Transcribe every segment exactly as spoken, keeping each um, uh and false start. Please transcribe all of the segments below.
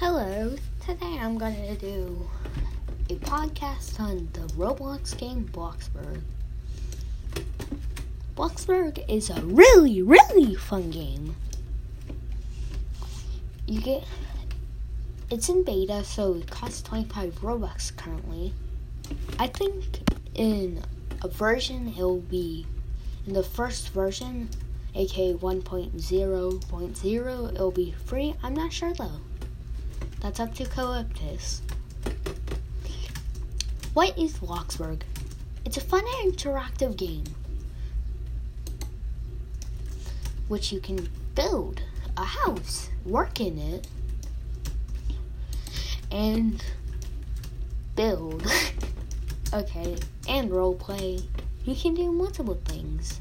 Hello, today I'm going to do a podcast on the Roblox game Bloxburg. Bloxburg is a really, really fun game. You get, it's in beta, so it costs twenty-five Robux currently. I think in a version, it'll be, in the first version, aka one point zero point zero, it'll be free. I'm not sure though. That's up to Calyptus. What is Bloxburg? It's a fun and interactive game which you can build a house, work in it, and build. Okay, and roleplay. You can do multiple things.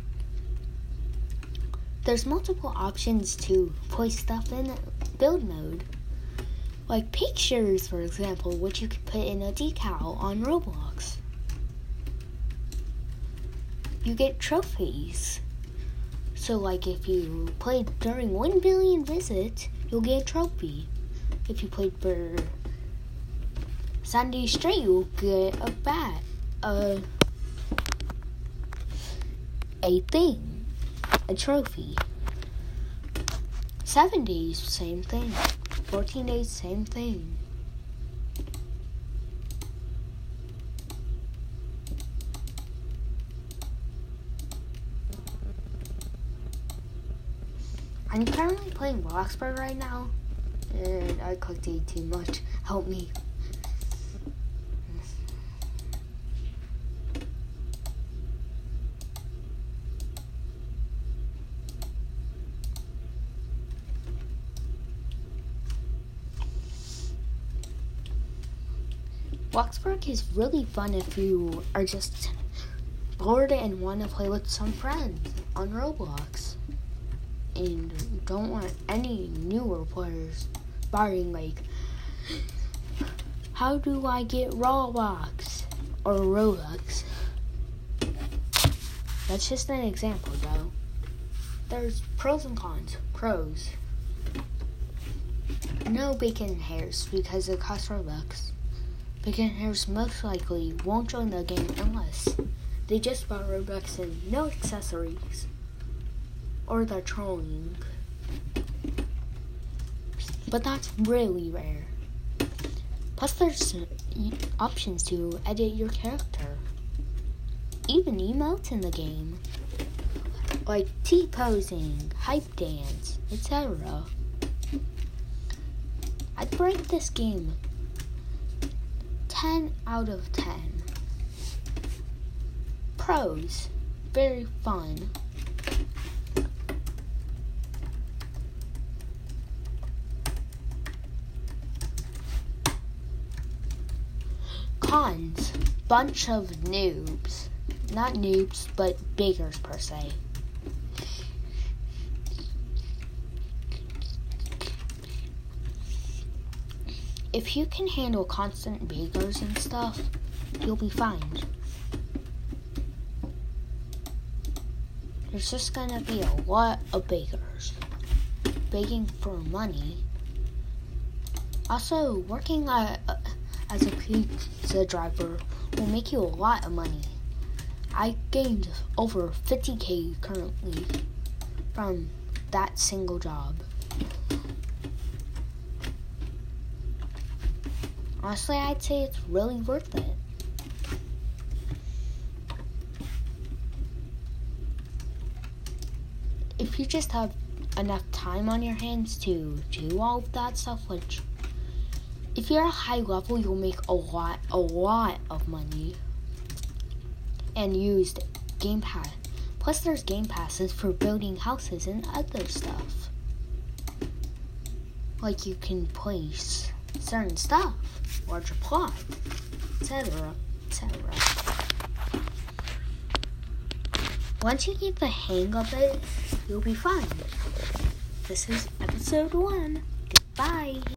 There's multiple options to put stuff in build mode. Like pictures, for example, which you can put in a decal on Roblox. You get trophies. So like if you played during one billion visits, you'll get a trophy. If you played for Sunday straight, you'll get a bat. A, a thing. A trophy. Seven days, same thing. fourteen days, same thing. I'm currently playing Bloxburg right now, and I clicked A too much. Help me. Bloxburg is really fun if you are just bored and want to play with some friends on Roblox and don't want any newer players barring like, how do I get Roblox or Robux? That's just an example though. There's pros and cons. Pros. No bacon hairs because it costs Robux. Bacon hairs most likely won't join the game unless they just bought Robux and no accessories. Or they're trolling. But that's really rare. Plus there's options to edit your character. Even emotes in the game. Like T-posing, hype dance, et cetera. I'd rate this game ten out of ten. Pros, very fun. Cons, bunch of noobs. Not noobs, but beggars per se. If you can handle constant beggars and stuff, you'll be fine. There's just gonna be a lot of beggars begging for money. Also, working at, uh, as a pizza driver will make you a lot of money. I gained over fifty K currently from that single job. Honestly, I'd say it's really worth it. If you just have enough time on your hands to do all of that stuff, which if you're a high level, you'll make a lot, a lot of money. And used Game Pass. Plus there's Game Passes for building houses and other stuff. Like you can place certain stuff, larger plot, et cetera, et cetera. Once you get the hang of it, you'll be fine. This is episode one. Goodbye.